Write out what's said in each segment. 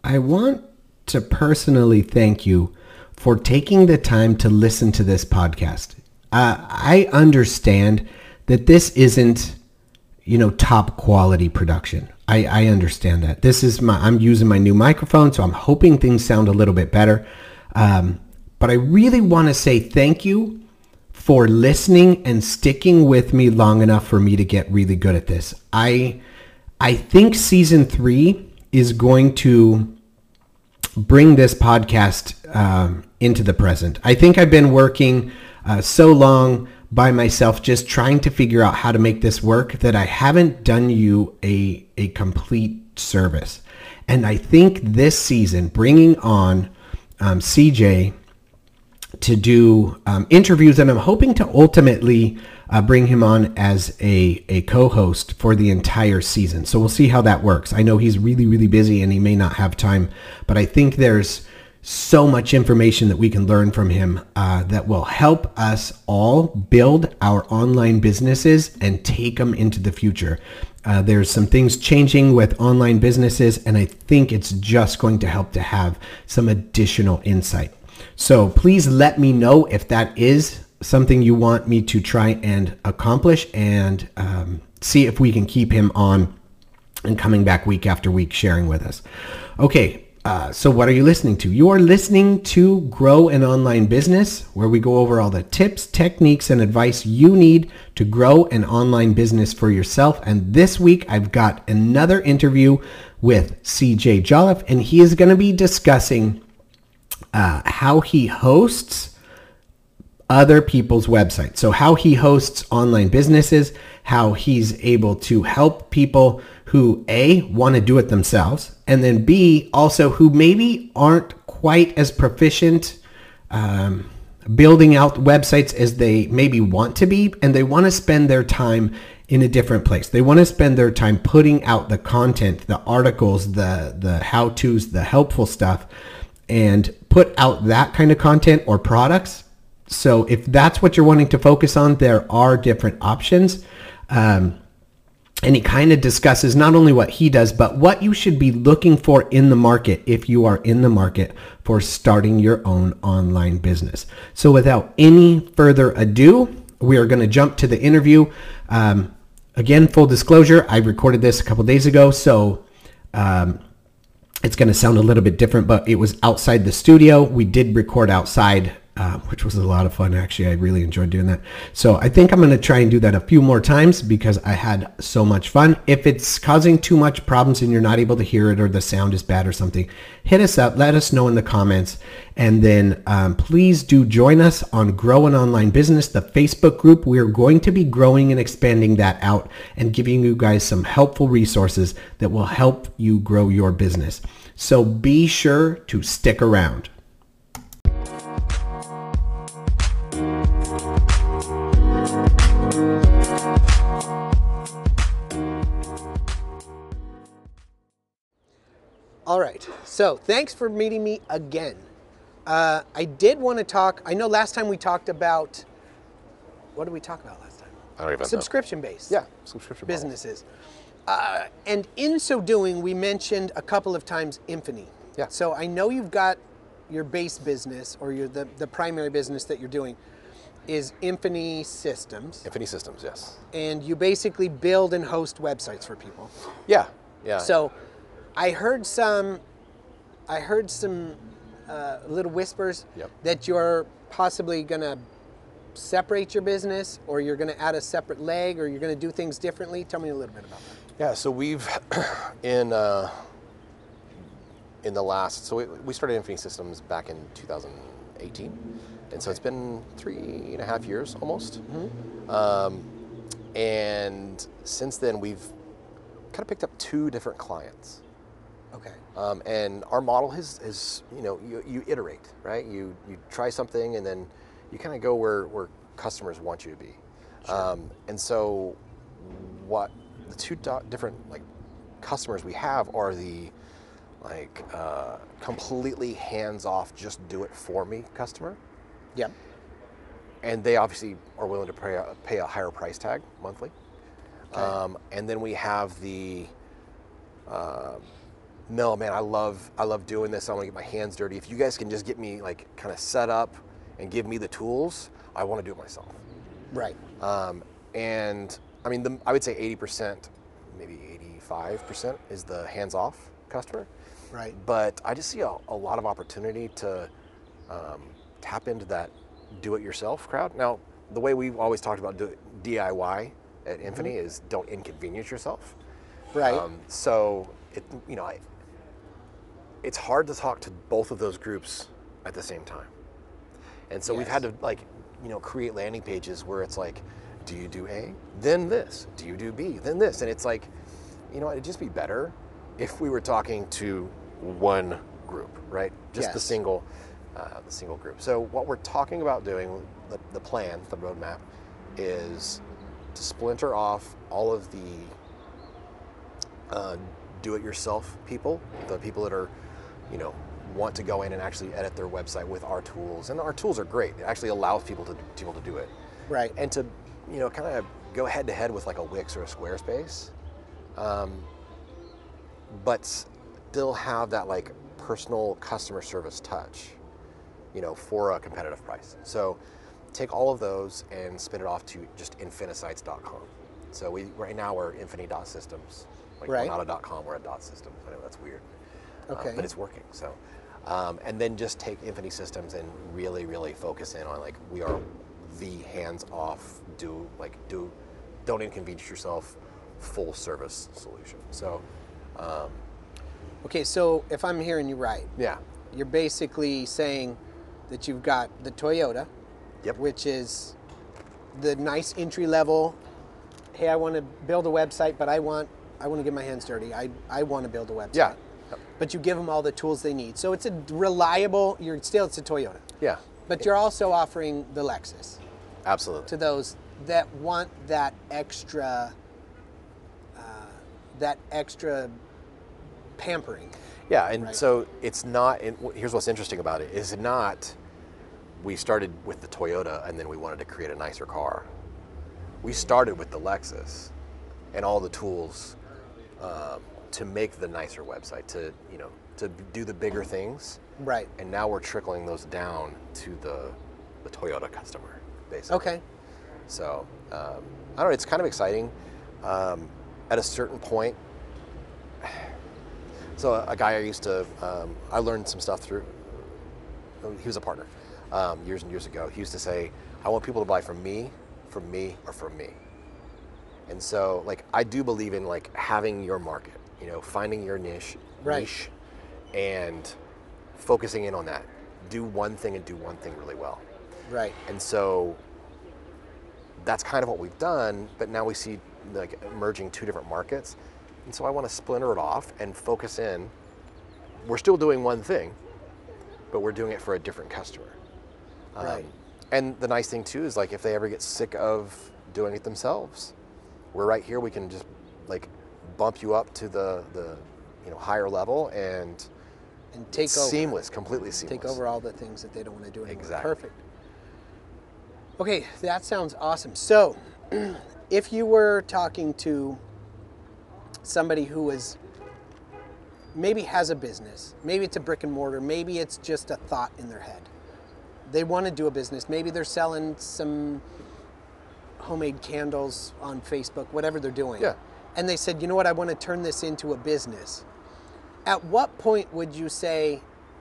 I want to personally thank you for taking the time to listen to this podcast. I understand that this isn't, top quality production. I understand that. I'm using my new microphone, so I'm hoping things sound a little bit better. But I really want to say thank you for listening and sticking with me long enough for me to get really good at this. I think season 3 is going to bring this podcast into the present. I think I've been working so long by myself just trying to figure out how to make this work that I haven't done you a complete service. And I think this season, bringing on CJ to do interviews, and I'm hoping to ultimately bring him on as a co-host for the entire season. So we'll see how that works. I know he's really, really busy and he may not have time, but I think there's so much information that we can learn from him that will help us all build our online businesses and take them into the future. There's some things changing with online businesses, and I think it's just going to help to have some additional insight. So please let me know if that is something you want me to try and accomplish, and see if we can keep him on and coming back week after week sharing with us. Okay, so what are you listening to? You are listening to Grow an Online Business, where we go over all the tips, techniques, and advice you need to grow an online business for yourself. And this week, I've got another interview with CJ Jolliffe, and he is going to be discussing how he hosts other people's websites. So how he hosts online businesses, how he's able to help people who A, want to do it themselves, and then B, also who maybe aren't quite as proficient building out websites as they maybe want to be, and they want to spend their time in a different place. They want to spend their time putting out the content, the articles, the how-tos, the helpful stuff, and put out that kind of content or products. So if that's what you're wanting to focus on, there are different options. And he kind of discusses not only what he does, but what you should be looking for in the market if you are in the market for starting your own online business. So without any further ado, we are going to jump to the interview. Again, full disclosure, I recorded this a couple days ago, so it's going to sound a little bit different, but it was outside the studio. We did record outside, which was a lot of fun, actually. I really enjoyed doing that. So I think I'm going to try and do that a few more times because I had so much fun. If it's causing too much problems and you're not able to hear it or the sound is bad or something, hit us up. Let us know in the comments. And then please do join us on Grow an Online Business, the Facebook group. We are going to be growing and expanding that out and giving you guys some helpful resources that will help you grow your business. So be sure to stick around. All right, so thanks for meeting me again. I did want to talk, I know last time we talked about, what did we talk about last time? I don't even know. Subscription-based. Yeah, subscription businesses. And in so doing, we mentioned a couple of times Infini. Yeah. So I know you've got your base business, or the primary business that you're doing is Infini Systems. Infini Systems, yes. And you basically build and host websites for people. Yeah, yeah. So I heard some little whispers that you're possibly going to separate your business, or you're going to add a separate leg, or you're going to do things differently. Tell me a little bit about that. Yeah, so we've in the last, so we started Infini Systems back in 2018, and so it's been 3.5 years almost. Mm-hmm. And since then we've kind of picked up 2 different clients. Okay. And our model is you iterate, right? You try something and then you kind of go where customers want you to be. Sure. And so what the 2 different customers we have are the completely hands-off, just do it for me customer. Yep. And they obviously are willing to pay a higher price tag monthly. Okay. And then we have the no, man, I love doing this. I want to get my hands dirty. If you guys can just get me like kind of set up and give me the tools, I want to do it myself. Right. And I mean, I would say 80%, maybe 85% is the hands-off customer. Right. But I just see a lot of opportunity to tap into that do-it-yourself crowd. Now, the way we've always talked about DIY at Infinity is don't inconvenience yourself. Right. So it's hard to talk to both of those groups at the same time. And so we've had to create landing pages where it's like, do you do A, then this? Do you do B, then this? And it's like, it'd just be better if we were talking to one group, right? Just the single group. So what we're talking about doing, the plan, the roadmap, is to splinter off all of the do-it-yourself people, the people that are, want to go in and actually edit their website with our tools. And our tools are great. It actually allows people to do it. Right. And to, kind of go head to head with like a Wix or a Squarespace, but still have that like personal customer service touch, for a competitive price. So take all of those and spin it off to just infinisites.com. So right now we're infini.systems. Like we're not a .com, we're a .systems. I know that's weird. Okay. But it's working. So, and then just take Infinity Systems and really, really focus in on like we are the hands-off, don't inconvenience yourself, full service solution. So, okay. So if I'm hearing you right, yeah, you're basically saying that you've got the Toyota, yep, which is the nice entry level. Hey, I want to build a website, but I want to get my hands dirty. I want to build a website. Yeah. But you give them all the tools they need. So it's a reliable, it's a Toyota. Yeah. But you're also offering the Lexus. Absolutely. To those that want that extra pampering. Yeah, and right? so it's not, here's what's interesting about it, is not we started with the Toyota and then we wanted to create a nicer car. We started with the Lexus and all the tools to make the nicer website, to do the bigger things. Right. And now we're trickling those down to the Toyota customer, basically. Okay. So, I don't know, it's kind of exciting. At a certain point, so a guy I used to, I learned some stuff through, he was a partner years and years ago. He used to say, I want people to buy from me, or from me. And so, like, I do believe in, like, having your market, finding your niche, and focusing in on that. Do one thing and do one thing really well. Right. And so that's kind of what we've done, but now we see, like, merging two different markets. And so I want to splinter it off and focus in. We're still doing one thing, but we're doing it for a different customer. Right. And the nice thing too is, like, if they ever get sick of doing it themselves, we're right here. We can just like bump you up to the higher level and take over. Seamless, completely seamless. Take over all the things that they don't want to do anymore. Exactly. Perfect. Okay, that sounds awesome. So, if you were talking to somebody who maybe has a business, maybe it's a brick and mortar, maybe it's just a thought in their head. They want to do a business. Maybe they're selling some homemade candles on Facebook, whatever they're doing. Yeah. And they said, you know what, I want to turn this into a business. At what point would you say,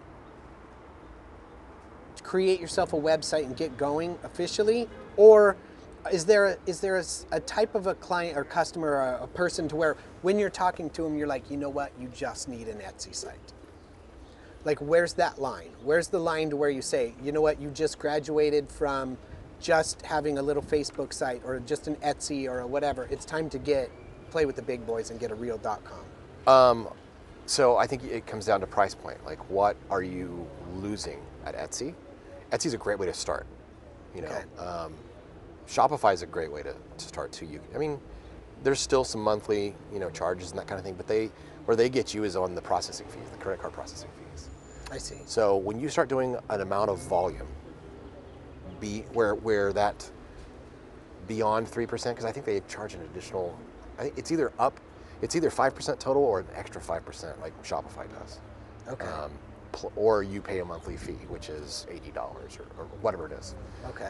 create yourself a website and get going officially? Or is there a type of a client or customer or a person to where when you're talking to them, you're like, you know what, you just need an Etsy site? Like, where's that line? Where's the line to where you say, you know what, you just graduated from just having a little Facebook site or just an Etsy or a whatever. It's time to play with the big boys and get a real .com. So I think it comes down to price point. Like, what are you losing at Etsy? Etsy's a great way to start. Okay. Shopify is a great way to start too. I mean, there's still some monthly, charges and that kind of thing, but where they get you is on the processing fees, the credit card processing fees. I see. So when you start doing an amount of volume, where that beyond 3%, because I think they charge an additional, I think it's either up, It's either 5% total or an extra 5% like Shopify does. Okay. Or you pay a monthly fee, which is $80 or whatever it is. Okay.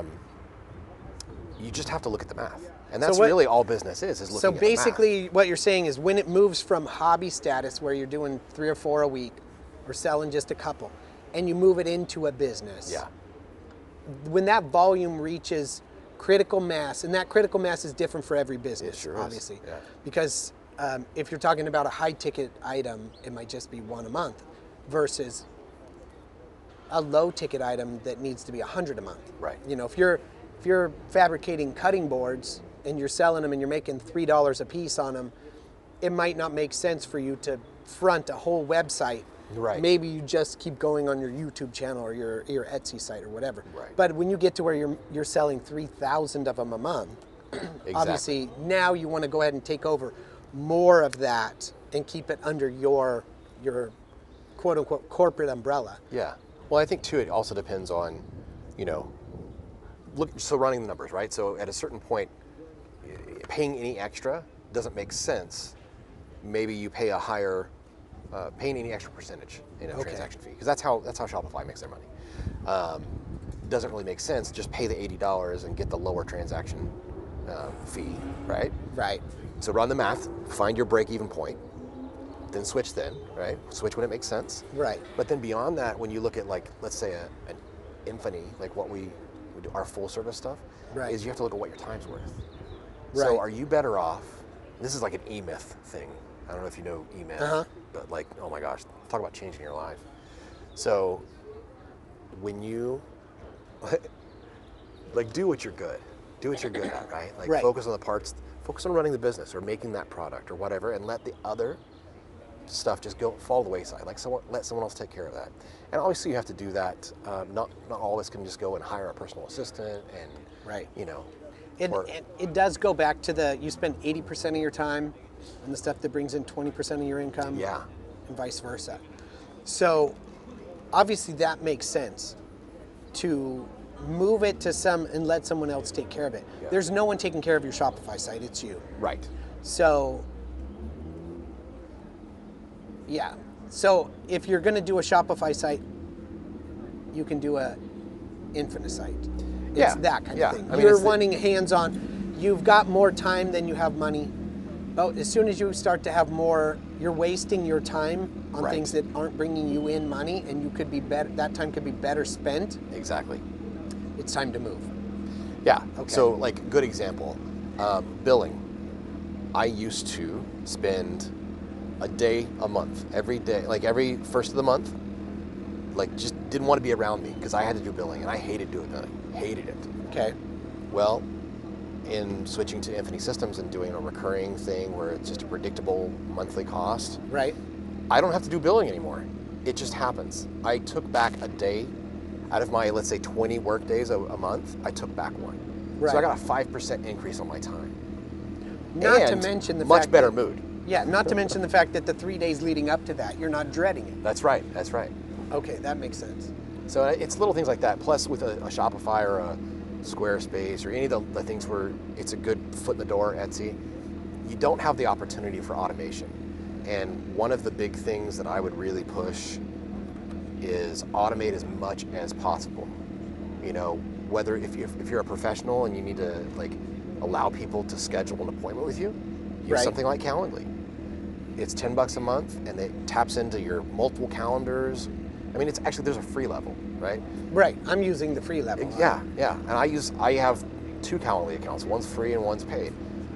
You just have to look at the math. And that's really all business is looking at the math. So basically what you're saying is when it moves from hobby status where you're doing 3 or 4 a week or selling just a couple and you move it into a business. Yeah. When that volume reaches critical mass, and that critical mass is different for every business, It sure obviously. is. Yeah. Because if you're talking about a high ticket item, it might just be 1 a month versus a low ticket item that needs to be 100 a month. Right. You know, if you're fabricating cutting boards and you're selling them and you're making $3 a piece on them, it might not make sense for you to front a whole website. Right. Maybe you just keep going on your YouTube channel or your Etsy site or whatever. Right. But when you get to where you're selling 3,000 of them a month, Exactly. obviously now you want to go ahead and take over more of that and keep it under your quote unquote corporate umbrella. Yeah. Well, I think too, it also depends on, you know, so running the numbers, right? So at a certain point, paying any extra doesn't make sense. Maybe you pay a higher, paying any extra percentage in a transaction fee, because that's how Shopify makes their money. Doesn't really make sense. Just pay the $80 and get the lower transaction fee, right? Right. So run the math, find your break-even point, then switch right? Switch when it makes sense. Right. But then beyond that, when you look at like, let's say an Infinity, like what we do, our full service stuff, Right. is you have to look at what your time's worth. Right. So are you better off, this is like an E-Myth thing. I don't know if you know E-Myth, but like, oh my gosh, talk about changing your life. So when you, like do what you're good at, right? Like Right. focus on the parts, focus on running the business or making that product or whatever, and let the other stuff just fall to the wayside. Like let someone else take care of that. And obviously you have to do that. Not all of us can just go and hire a personal assistant and, Right. you know. It does go back to you spend 80% of your time on the stuff that brings in 20% of your income. Yeah. And vice versa. So obviously that makes sense to move it to and let someone else take care of it. Yeah. There's no one taking care of your Shopify site, it's you. Right. So, yeah. So if you're going to do a Shopify site, you can do a Infinite site. It's Yeah. that kind Yeah. of thing. I mean, You're it's wanting hands-on. You've got more time than you have money. But as soon as you start to have more, you're wasting your time on Right. things that aren't bringing you in money, and you could be better. That time could be better spent. Exactly. It's time to move. Yeah. Okay. So like good example, billing. I used to spend a day a month, every day, like every first of the month, like just didn't want to be around me because I had to do billing and I hated doing billing. Hated it. Okay. Well, in switching to Infinity Systems and doing a recurring thing where it's just a predictable monthly cost, Right. I don't have to do billing anymore. It just happens. I took back a day out of my, let's say 20 work days a month, I took back one. Right. So I got a 5% increase on my time. Not to And mention the much fact better that, mood. Yeah, not to mention the fact that the 3 days leading up to that, you're not dreading it. That's right. That's right. Okay, that makes sense. So it's little things like that. Plus with a Shopify or a Squarespace or any of the things where it's a good foot in the door, Etsy, you don't have the opportunity for automation. And one of the big things that I would really push is automate as much as possible. You know, whether if you're a professional and you need to like allow people to schedule an appointment with you, use Right. something like Calendly. It's $10 a month and it taps into your multiple calendars. I mean, it's actually, there's a free level, right? Right, I'm using the free level. Yeah. And I have 2 Calendly accounts. One's free and one's paid.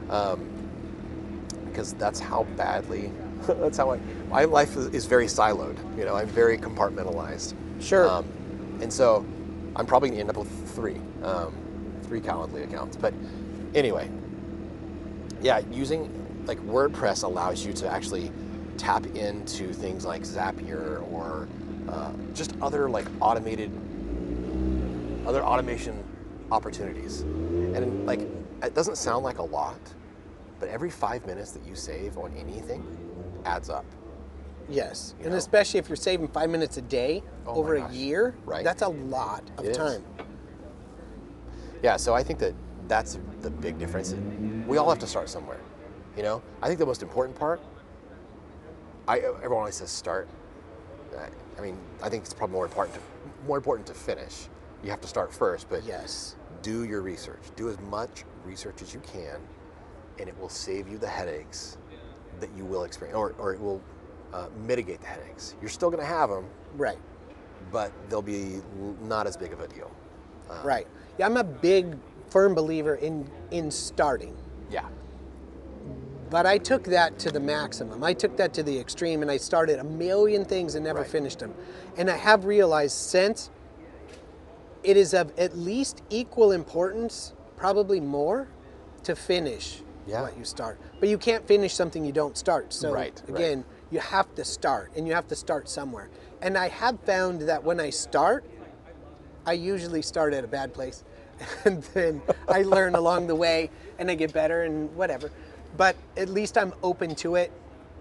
Because that's how badly, my life is very siloed. You know, I'm very compartmentalized. Sure. And so I'm probably gonna end up with 3 Calendly accounts. But anyway, yeah, using like WordPress allows you to actually tap into things like Zapier or just other like automation opportunities. And like, it doesn't sound like a lot, but every 5 minutes that you save on anything adds up. Yes, You and know? especially if you're saving 5 minutes a day Oh my over a gosh. year, Right. that's a lot of It is. time. Yeah, so I think that's the big difference. We all have to start somewhere. You know, I think the most important part, everyone always says start. I mean, I think it's probably more important to finish. You have to start first, but Yes. do your research. Do as much research as you can, and it will save you the headaches that you will experience, or it will mitigate the headaches. You're still going to have them, Right. but they'll be not as big of a deal. Right. Yeah, I'm a big, firm believer in starting. Yeah. But I took that to the maximum. I took that to the extreme, and I started a million things and never Right. finished them. And I have realized since it is of at least equal importance, probably more, to finish Yeah. what you start. But you can't finish something you don't start. So Right, right. again, you have to start, and you have to start somewhere. And I have found that when I start, I usually start at a bad place. And then I learn along the way, and I get better and whatever. But at least I'm open to it.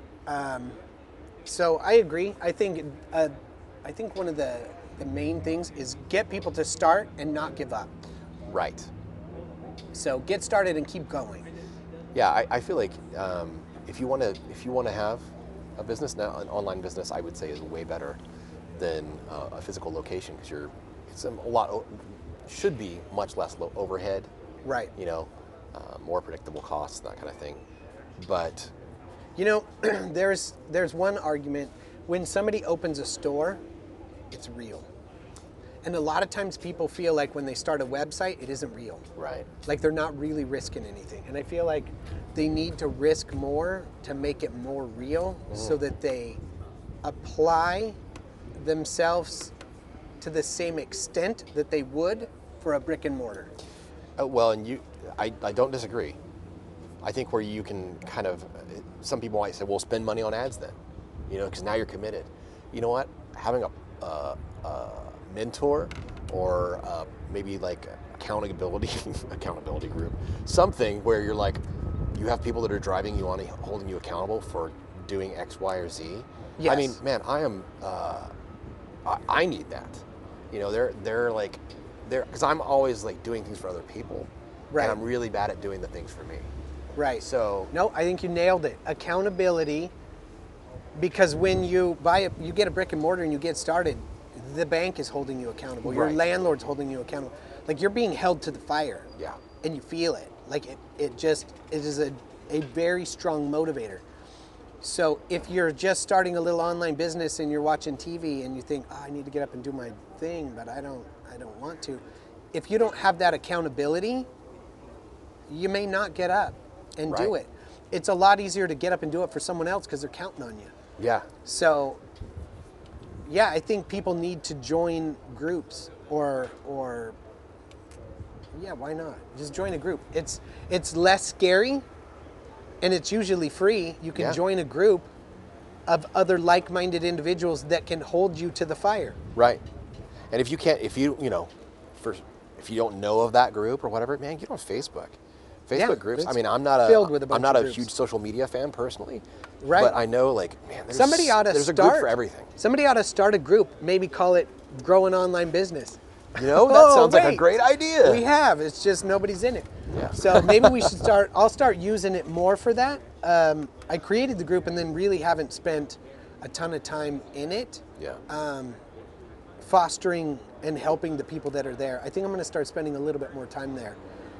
So I agree. I think one of the main things is get people to start and not give up. Right. So get started and keep going. Yeah, I feel like if you want to have a business now, an online business, I would say is way better than a physical location because should be much less overhead. Right. You know, more predictable costs, that kind of thing. But You know, there's one argument. When somebody opens a store, it's real. And a lot of times people feel like when they start a website, it isn't real. right, Like they're not really risking anything. And I feel like they need to risk more to make it more real so that they apply themselves to the same extent that they would for a brick and mortar. well, and I don't disagree. I think where you can kind of, some people might say, well, spend money on ads then, you know, because now you're committed. You know what? Having a mentor or maybe like accountability group, something where you're like, you have people that are driving you on, holding you accountable for doing X, Y, or Z. Yes. I mean, man, I need that. You know, they're because I'm always like doing things for other people, Right. and I'm really bad at doing the things for me. Right. So No, I think you nailed it. Accountability, because when you you get a brick and mortar and you get started, the bank is holding you accountable. Your Right. landlord's holding you accountable. Like you're being held to the fire. Yeah. And you feel it. Like it is a very strong motivator. So if you're just starting a little online business and you're watching TV and you think, I need to get up and do my thing, but I don't want to. If you don't have that accountability, you may not get up and do Right. it. It's a lot easier to get up and do it for someone else because they're counting on you. Yeah. So, yeah, I think people need to join groups or yeah, why not? Just join a group. It's less scary, and it's usually free. You can Yeah. join a group of other like-minded individuals that can hold you to the fire. Right. And if you don't know of that group or whatever, man, get on Facebook. Facebook Yeah, groups. I it's mean, I'm not filled with a bunch I'm not of a groups. huge social media fan personally. Right. But I know, like, man, there's Somebody ought to there's start a group for everything. Somebody ought to start a group. Maybe call it "Grow an Online Business." You know, that Oh, sounds like a wait. great idea. We have. It's just nobody's in it. Yeah. So maybe we should start. I'll start using it more for that. I created the group and then really haven't spent a ton of time in it, Yeah. fostering and helping the people that are there. I think I'm going to start spending a little bit more time there.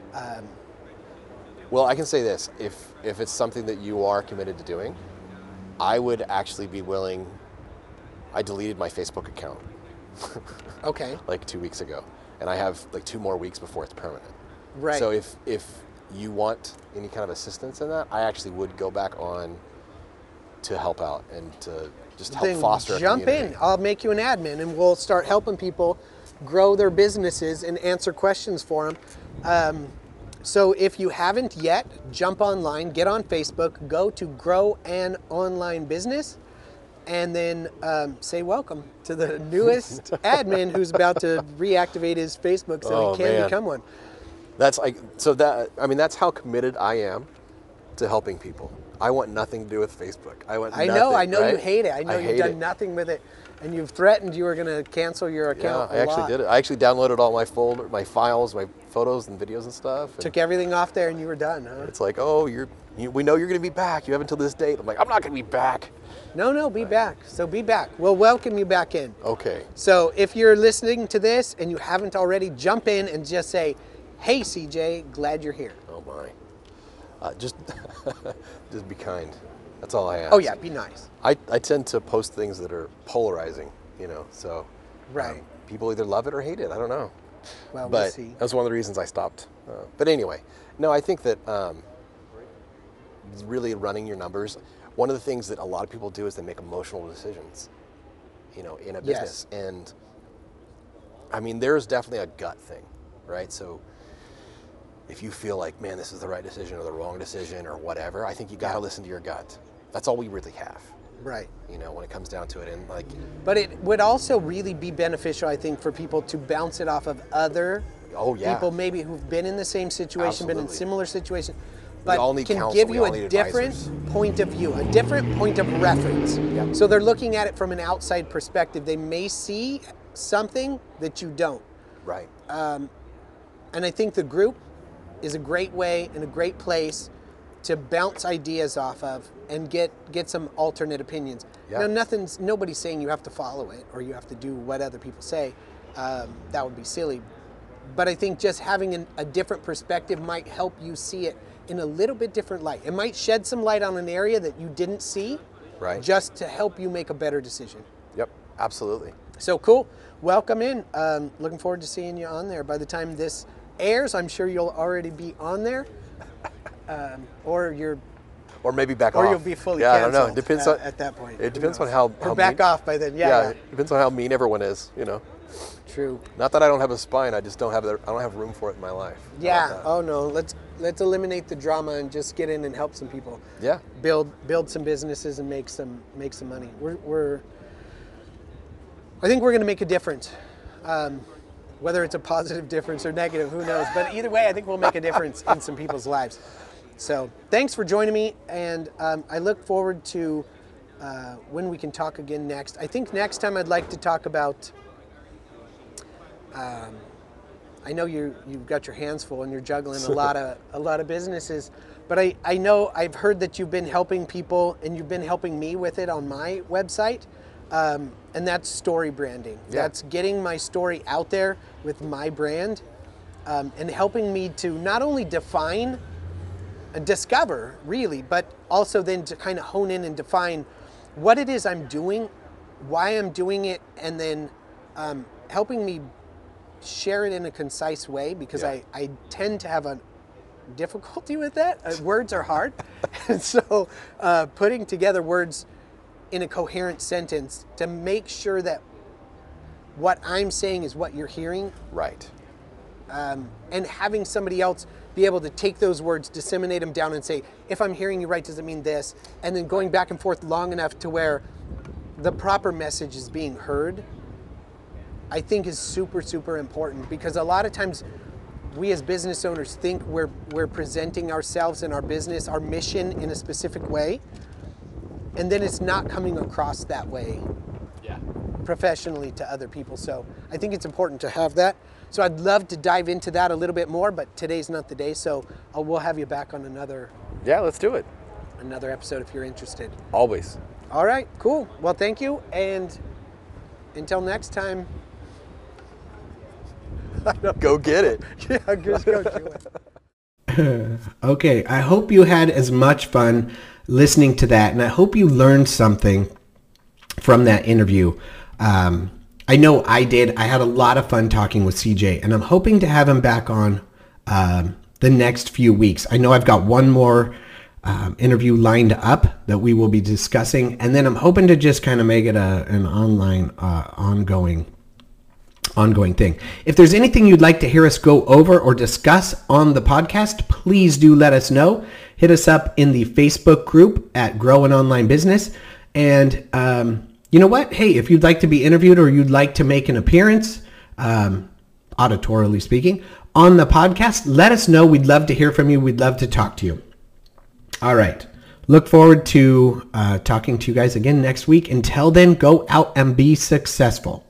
Well, I can say this: if it's something that you are committed to doing, I would actually be willing. I deleted my Facebook account Okay. like 2 weeks ago, and I have like 2 more weeks before it's permanent. Right. So if you want any kind of assistance in that, I actually would go back on to help out and to just help Then foster a jump community. in. I'll make you an admin, and we'll start helping people grow their businesses and answer questions for them. So if you haven't yet, jump online, get on Facebook, go to Grow an Online Business, and then say welcome to the newest admin who's about to reactivate his Facebook so Oh, he can man. become one. That's that's how committed I am to helping people. I want nothing to do with Facebook. I know you right? hate it. I know you've hate done it. nothing with it, and you've threatened you were going to cancel your Yeah, account. I actually did it. I actually downloaded all my files, my photos and videos and stuff. And Took everything off there, and you were done, huh? it's like, oh, you're we know you're going to be back. You have until this date. I'm like, I'm not going to be back. No, be back. So be back. We'll welcome you back in. Okay. So if you're listening to this and you haven't already, jump in and just say, hey, CJ, glad you're here. Oh my. Just be kind. That's all I ask. Oh yeah, be nice. I tend to post things that are polarizing, so Right. people either love it or hate it. I don't know. Well, we'll But see. that's one of the reasons I stopped. But anyway, no, I think that really running your numbers, one of the things that a lot of people do is they make emotional decisions, in a business. Yes. And I mean, there's definitely a gut thing, right? So if you feel like, man, this is the right decision or the wrong decision or whatever, I think you got to listen to your gut. That's all we really have, Right. when it comes down to it. And like, But it would also really be beneficial, I think, for people to bounce it off of other oh yeah, people maybe who've been in the same situation, been in Absolutely. similar situations, but all need can counsel, give we you all a need different advisors. point of view, a different point of reference. Yep. So they're looking at it from an outside perspective. They may see something that you don't. right. And I think the group is a great way and a great place to bounce ideas off of and get some alternate opinions. Yeah. Now, nobody's saying you have to follow it or you have to do what other people say. That would be silly. But I think just having a different perspective might help you see it in a little bit different light. It might shed some light on an area that you didn't see, Right. just to help you make a better decision. Yep, absolutely. So cool. Welcome in. Looking forward to seeing you on there. By the time this airs, I'm sure you'll already be on there. Or Or maybe back off. you'll be fully Yeah, I don't canceled know. It depends on at that point. It Who depends on knows? how Or back mean, off by then. Yeah. It depends on how mean everyone is. True. Not that I don't have a spine. I just don't have room for it in my life. How Yeah. about that? Oh no. Let's eliminate the drama and just get in and help some people. Yeah. Build some businesses and make some money. I think we're going to make a difference. Whether it's a positive difference or negative, who knows? But either way, I think we'll make a difference in some people's lives. So thanks for joining me, and I look forward to when we can talk again next. I think next time I'd like to talk about. I know you've got your hands full and you're juggling a lot of businesses, but I know I've heard that you've been helping people and you've been helping me with it on my website, and that's story branding. Yeah. That's getting my story out there with my brand, and helping me to not only define and discover really, but also then to kind of hone in and define what it is I'm doing, why I'm doing it, and then helping me share it in a concise way, because Yeah. I tend to have a difficulty with that. Words are hard. And so putting together words in a coherent sentence to make sure that what I'm saying is what you're hearing, Right. and having somebody else be able to take those words, disseminate them down and say, if I'm hearing you right, does it mean this? And then going back and forth long enough to where the proper message is being heard, I think is super, super important, because a lot of times we as business owners think we're presenting ourselves and our business, our mission in a specific way, and then it's not coming across that way Yeah. professionally to other people. So I think it's important to have that. So I'd love to dive into that a little bit more, but today's not the day. So we'll have you back on another Yeah. Let's do it. episode if you're interested. Always. All right, cool. Well, thank you. And until next time, Go get it. yeah, just go do it. Okay, I hope you had as much fun listening to that, and I hope you learned something from that interview. I know I did. I had a lot of fun talking with CJ, and I'm hoping to have him back on the next few weeks. I know I've got one more interview lined up that we will be discussing, and then I'm hoping to just kind of make it an online, ongoing thing. If there's anything you'd like to hear us go over or discuss on the podcast, please do let us know. Hit us up in the Facebook group at Grow an Online Business. And you know what? Hey, if you'd like to be interviewed or you'd like to make an appearance, auditorily speaking, on the podcast, let us know. We'd love to hear from you. We'd love to talk to you. All right. Look forward to talking to you guys again next week. Until then, go out and be successful.